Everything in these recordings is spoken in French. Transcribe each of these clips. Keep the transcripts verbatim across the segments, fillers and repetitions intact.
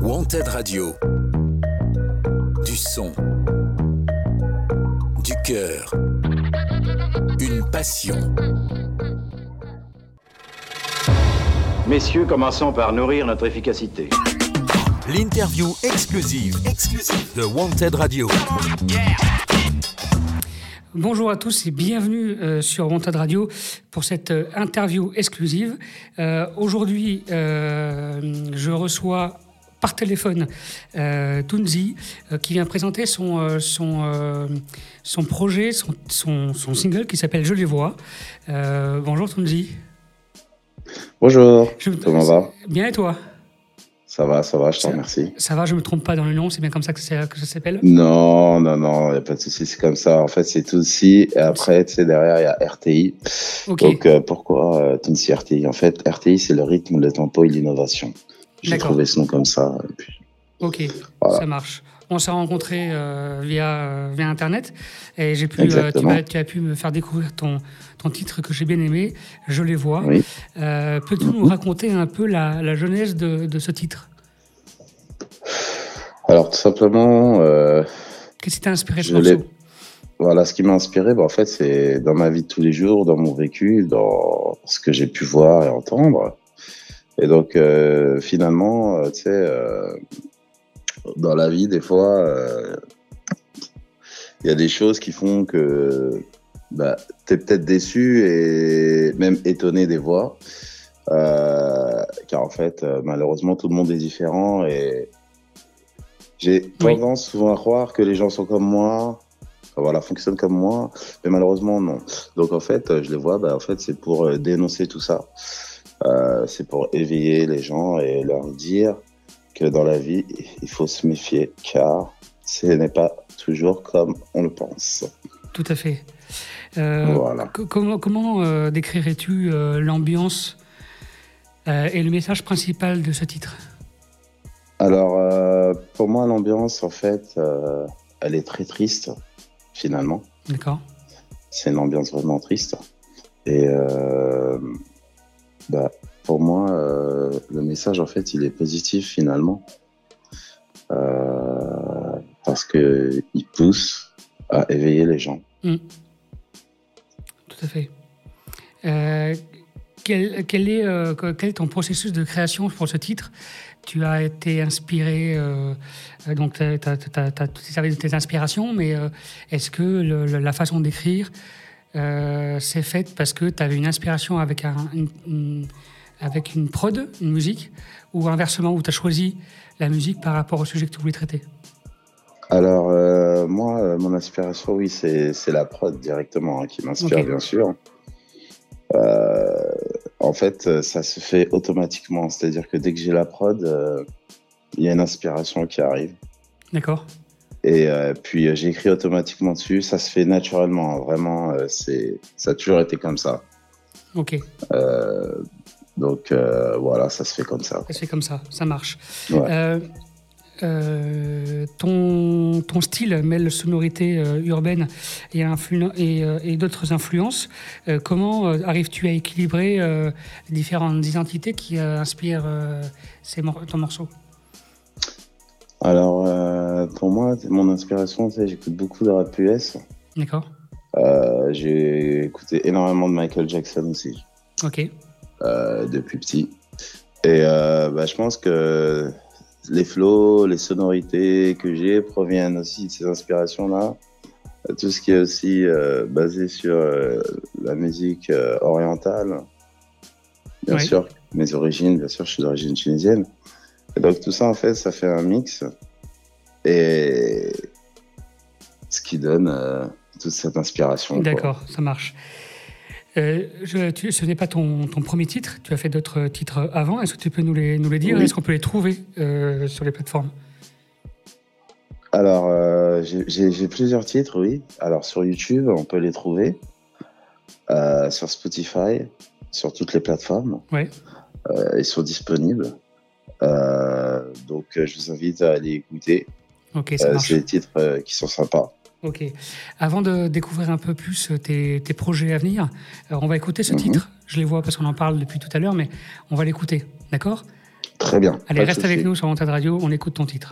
Wanted Radio. Du son. Du cœur. Une passion. Messieurs, commençons par nourrir notre efficacité. L'interview exclusive, exclusive de Wanted Radio. Yeah. Bonjour à tous et bienvenue euh, sur Wanted Radio pour cette euh, interview exclusive. Euh, aujourd'hui, euh, je reçois par téléphone euh, Tounzi euh, qui vient présenter son, euh, son, euh, son projet, son, son, son single qui s'appelle Je les vois. Euh, bonjour Tounzi. Bonjour, Je, comment va? Bien et toi? Ça va, ça va, je te remercie. Ça va, je me trompe pas dans le nom, c'est bien comme ça que, c'est, que ça s'appelle? Non, non, non, il n'y a pas de souci, c'est comme ça. En fait, c'est Tounzi, et après, tu sais, derrière, il y a R T I. Okay. Donc, euh, pourquoi euh, Tounzi R T I? En fait, R T I, c'est le rythme, le tempo et l'innovation. J'ai D'accord. trouvé ce nom comme ça. Et puis, ok, voilà. Ça marche. On s'est rencontrés euh, via, euh, via Internet et j'ai pu, euh, tu, as, tu as pu me faire découvrir ton, ton titre que j'ai bien aimé, Je les vois. Oui. Euh, peux-tu mm-hmm. nous raconter un peu la, la genèse de, de ce titre? Alors, tout simplement... Euh, Qu'est-ce qui t'a inspiré ce morceau? Voilà, ce qui m'a inspiré, bah, en fait, c'est dans ma vie de tous les jours, dans mon vécu, dans ce que j'ai pu voir et entendre. Et donc, euh, finalement, euh, tu sais... Euh, dans la vie, des fois, il euh, y a des choses qui font que bah, tu es peut-être déçu et même étonné des voix. Euh, car en fait, euh, malheureusement, tout le monde est différent et j'ai tendance oui. souvent à croire que les gens sont comme moi, enfin, voilà, fonctionnent comme moi, mais malheureusement, non. Donc en fait, je les vois, bah, en fait, c'est pour dénoncer tout ça. Euh, c'est pour éveiller les gens et leur dire que dans la vie, il faut se méfier, car ce n'est pas toujours comme on le pense. Tout à fait. Euh, voilà. c- comment comment euh, décrirais-tu euh, l'ambiance euh, et le message principal de ce titre? Alors, euh, pour moi, l'ambiance, en fait, euh, elle est très triste, finalement. D'accord. C'est une ambiance vraiment triste. Et euh, bah, pour moi, euh, le message, en fait, il est positif, finalement. Euh, parce qu'il pousse à éveiller les gens. Mmh. Tout à fait. Euh, quel, quel, est, euh, quel est ton processus de création pour ce titre? Tu as été inspiré, euh, donc tu as tes inspirations, mais euh, est-ce que le, le, la façon d'écrire euh, s'est faite parce que tu avais une inspiration avec un... Une, une, avec une prod, une musique, ou inversement, où tu as choisi la musique par rapport au sujet que tu voulais traiter? Alors, euh, moi, euh, mon inspiration, oui, c'est, c'est la prod directement hein, qui m'inspire, okay. bien sûr. Euh, en fait, ça se fait automatiquement. C'est-à-dire que dès que j'ai la prod, il euh, y a une inspiration qui arrive. D'accord. Et euh, puis, j'écris automatiquement dessus. Ça se fait naturellement. Hein, vraiment, euh, c'est, ça a toujours été comme ça. Ok. Euh, Donc euh, voilà, ça se fait comme ça. Ça se fait comme ça, ça marche. Ouais. Euh, euh, ton, ton style mêle sonorité euh, urbaine et, influ- et, euh, et d'autres influences. Euh, comment euh, arrives-tu à équilibrer euh, différentes identités qui euh, inspirent euh, ces mor- ton morceau? Alors, euh, pour moi, mon inspiration, tu sais, j'écoute beaucoup de rap U S. D'accord. Euh, j'ai écouté énormément de Michael Jackson aussi. Ok. Euh, depuis petit. Et euh, bah, je pense que les flows, les sonorités que j'ai proviennent aussi de ces inspirations-là. Tout ce qui est aussi euh, basé sur euh, la musique euh, orientale. Bien oui. sûr, mes origines, bien sûr, je suis d'origine tunisienne. Et donc tout ça, en fait, ça fait un mix. Et ce qui donne euh, toute cette inspiration. D'accord, quoi. Ça marche. Euh, je, tu, ce n'est pas ton, ton premier titre, tu as fait d'autres titres avant. Est-ce que tu peux nous les, nous les dire? Oui. Est-ce qu'on peut les trouver euh, sur les plateformes? Alors, euh, j'ai, j'ai, j'ai plusieurs titres, oui. Alors, sur YouTube, on peut les trouver. Euh, sur Spotify, sur toutes les plateformes. Ouais. Euh, ils sont disponibles. Euh, donc, je vous invite à aller écouter. Ok, ça euh, marche. C'est des titres euh, qui sont sympas. Ok. Avant de découvrir un peu plus tes, tes projets à venir, on va écouter ce mm-hmm. titre. Je les vois parce qu'on en parle depuis tout à l'heure, mais on va l'écouter, d'accord? Très bien. Allez, reste avec nous sur Wanted Radio, on écoute ton titre.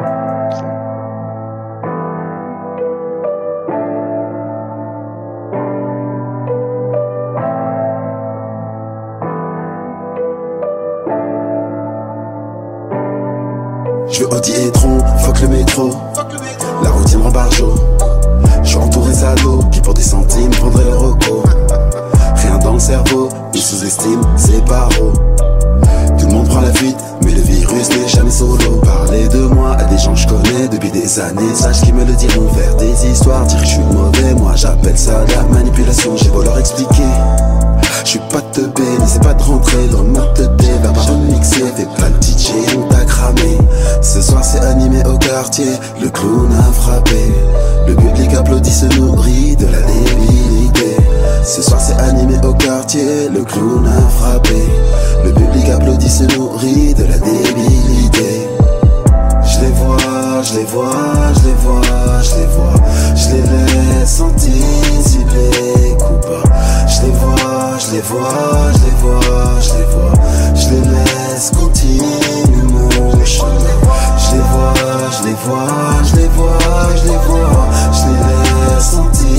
Je veux Audi et Tron, fuck le métro. La routine rend barjo. Je suis entouré d'ados qui pour des centimes prendraient le recours. Rien dans le cerveau, ils sous-estiment ces barreaux. Tout le monde prend la fuite, mais le virus n'est jamais solo. Parler de moi à des gens que je connais depuis des années, sache qu'ils me le diront. Faire des histoires, dire que je suis mauvais, moi j'appelle ça de la manipulation. J'ai beau leur expliquer, je suis pas de teubé, n'essaie pas de rentrer dans le mode de thé. Va pas remixer, fais pas le D J, on t'a cramé. Ce soir c'est animé au quartier, le clown a frappé. Le public applaudit, se nourrit de la débilité. Ce soir c'est animé au quartier, le clown a frappé. Le public applaudit, se nourrit de la débilité. Je les vois, je les vois, je les vois, je les vois. Je les laisse anticiper, coupa. Je les vois, je les vois, je les vois, je les vois. Je les laisse continuer mon chemin. Je les vois, je les vois, je les vois, je les vois. Je les laisse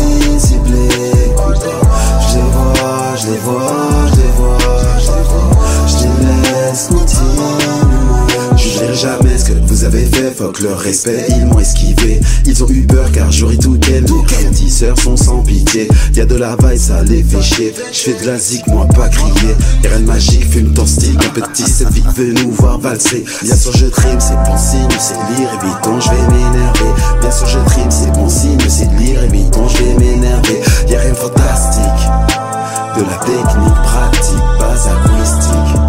anticiper, coupa. Je les vois, je les vois, je les vois, je les vois. Je les laisse continuer. Je jugerai jamais ce que vous avez fait, fuck leur respect, ils m'ont esquivé. Ils ont eu peur car j'aurais tout qu'elle. Les rôtisseurs sont sans pitié. Y'a de la vaille, ça les fait chier. J'fais de la zik, moi pas crier. Y'a rien de magique, fume ton style. Un petit, cette vie veut nous voir valser. Bien sûr je trime, c'est bon signe, c'est lire, évitons, je vais m'énerver. Bien sûr je trime, c'est bon signe, c'est lire, évitons, je vais m'énerver. Y'a rien de fantastique, de la technique pratique, pas acoustique.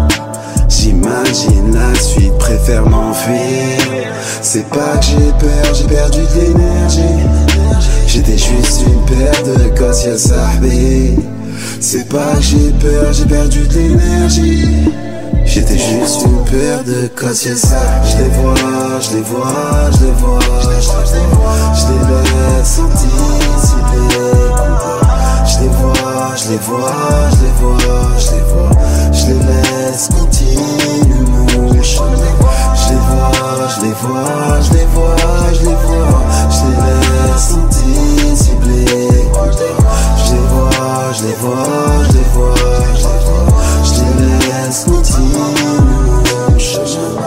J'imagine la suite, préfère m'enfuir. C'est pas que j'ai peur, j'ai perdu de l'énergie. J'étais juste une paire de gosses, ya sahbi. C'est pas que j'ai peur, j'ai perdu de l'énergie. J'étais juste une paire de gosses, ya sahbi. Je les vois, je les vois, je les vois, je les vois. Je les laisse anticiper. Je les vois, je les vois, je les vois, je les vois. Je les laisse continuer mon chemin. Je les vois, je les vois, je les vois, je les vois. Je les laisse anticiper. Je les vois, je les vois, je les vois, je les vois. Je les laisse continuer mon chemin.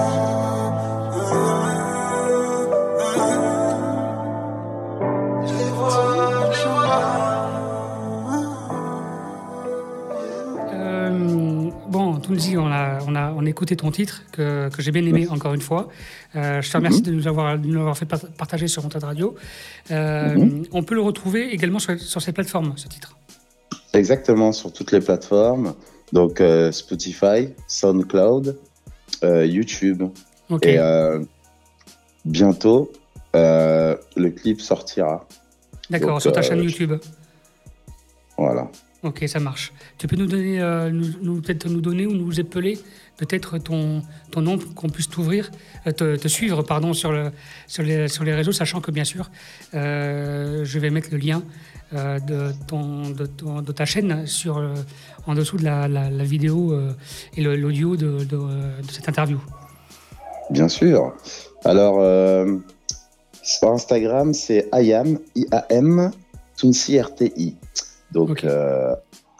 On a, on, a, on a écouté ton titre que, que j'ai bien aimé encore une fois. Euh, je te remercie mm-hmm. de nous avoir, de nous avoir fait partager sur Wanted Radio. Euh, mm-hmm. On peut le retrouver également sur, sur ces plateformes, ce titre. Exactement, sur toutes les plateformes. Donc euh, Spotify, SoundCloud, euh, YouTube. Okay. Et euh, bientôt, euh, le clip sortira. D'accord, donc, sur ta euh, chaîne YouTube. Voilà. Ok, ça marche. Tu peux nous donner, euh, nous, nous, peut-être nous donner ou nous épeler peut-être ton, ton nom pour qu'on puisse t'ouvrir, euh, te, te suivre pardon, sur, le, sur, les, sur les réseaux, sachant que bien sûr, euh, je vais mettre le lien euh, de, ton, de, ton, de ta chaîne sur, euh, en dessous de la, la, la vidéo euh, et le, l'audio de, de, de cette interview. Bien sûr. Alors, euh, sur Instagram, c'est IAM, I A M, Tounsi R T I. Donc, okay. euh,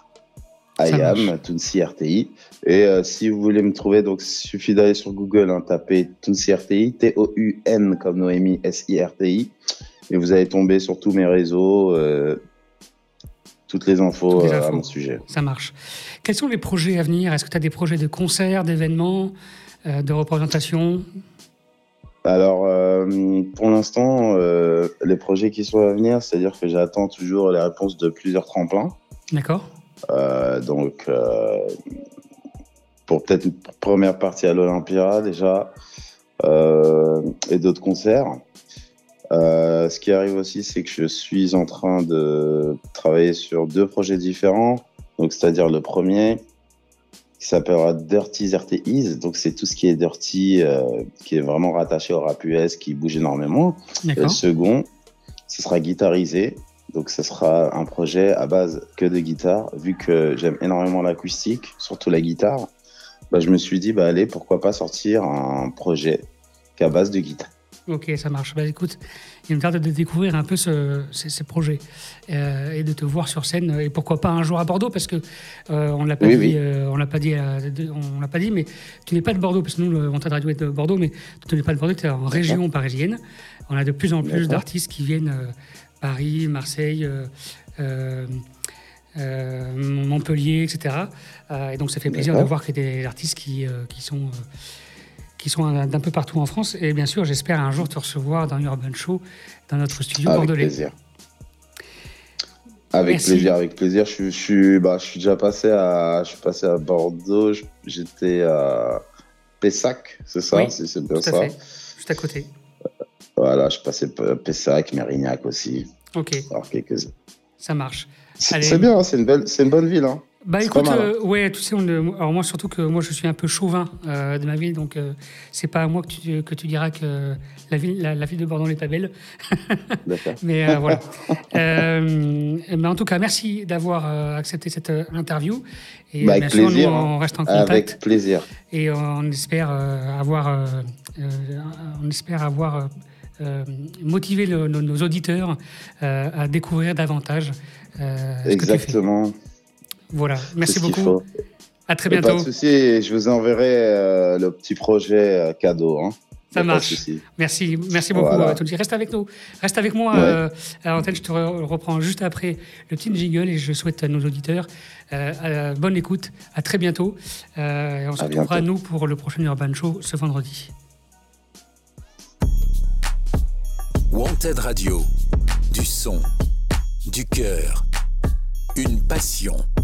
IAM, Tounsi R T I. Et euh, si vous voulez me trouver, donc il suffit d'aller sur Google, hein, taper Tounsi R T I, T O U N comme Noémie, S I R T I. Et vous allez tomber sur tous mes réseaux, euh, toutes les infos, toutes les infos. Euh, à mon sujet. Ça marche. Quels sont les projets à venir ? Est-ce que tu as des projets de concerts, d'événements, euh, de représentations ? Alors, euh, pour l'instant, euh, les projets qui sont à venir, c'est-à-dire que j'attends toujours les réponses de plusieurs tremplins. D'accord. Euh, donc, euh, pour peut-être une première partie à l'Olympia déjà, euh, et d'autres concerts. Euh, ce qui arrive aussi, c'est que je suis en train de travailler sur deux projets différents. Donc, c'est-à-dire le premier, qui s'appellera Dirty R T Is, donc c'est tout ce qui est dirty, euh, qui est vraiment rattaché au rap U S, qui bouge énormément. Et le second, ce sera guitarisé, donc ce sera un projet à base que de guitare, vu que j'aime énormément l'acoustique, surtout la guitare. bah, je me suis dit, bah, allez, pourquoi pas sortir un projet qu'à base de guitare. Ok, ça marche. Bah, écoute, il me tarde de découvrir un peu ce, ces, ces projets euh, et de te voir sur scène. Et pourquoi pas un jour à Bordeaux, parce que euh, on l'a pas Oui, dit, oui. euh, on l'a pas dit, euh, on l'a pas dit, mais tu n'es pas de Bordeaux, parce que nous, le Wanted Radio est de Bordeaux, mais tu n'es pas de Bordeaux, tu es en région parisienne. On a de plus en plus D'accord. d'artistes qui viennent euh, Paris, Marseille. Euh, euh, Euh, Montpellier, et cetera. Euh, et donc ça fait plaisir D'accord. de voir qu'il y a des artistes qui, euh, qui sont, euh, qui sont d'un peu partout en France. Et bien sûr, j'espère un jour te recevoir dans Urban Show, dans notre studio Avec bordelais. plaisir. Avec Merci. plaisir, avec plaisir. Je, suis- je, suis, bah, je suis déjà passé à, je suis passé à Bordeaux. Je- J'étais à Pessac, c'est ça, Oui, si c'est bien Tout à ça. fait, juste à côté. Voilà, je suis passé à Pessac, Mérignac aussi. Ok, Alors, quelques... ça marche. C'est Allez. c'est bien, hein, c'est une belle, c'est une bonne ville. Hein. Bah C'est écoute, pas mal, hein. euh, ouais, tu sais, on, euh, alors moi surtout que moi je suis un peu chauvin euh, de ma ville, donc euh, c'est pas à moi que tu, que tu diras que la ville, la, la ville de Bordeaux n'est pas belle. D'accord. Mais euh, voilà. Euh, mais en tout cas, merci d'avoir euh, accepté cette euh, interview. Et Bah, euh, avec bien sûr, plaisir, nous, hein. on reste en contact Avec plaisir. et on espère euh, avoir, euh, euh, on espère avoir euh, euh, motivé le- nos, nos auditeurs euh, à découvrir davantage euh, ce que tu fais. Exactement. Voilà. C'est Merci ce qu'il beaucoup. faut. À très Et bientôt. pas de souci, je vous enverrai euh, le petit projet euh, cadeau. Hein. Ça Y a pas de marche. souci. Merci, merci beaucoup, Voilà. euh, Tony. Reste avec nous. Reste avec moi Ouais. euh, à l'antenne. Je te re- reprends juste après le petit jingle et je souhaite à nos auditeurs euh, euh, bonne écoute. À très bientôt. Euh, et on se À retrouvera, bientôt. nous, pour le prochain Urban Show ce vendredi. Wanted Radio, du son, du cœur, une passion.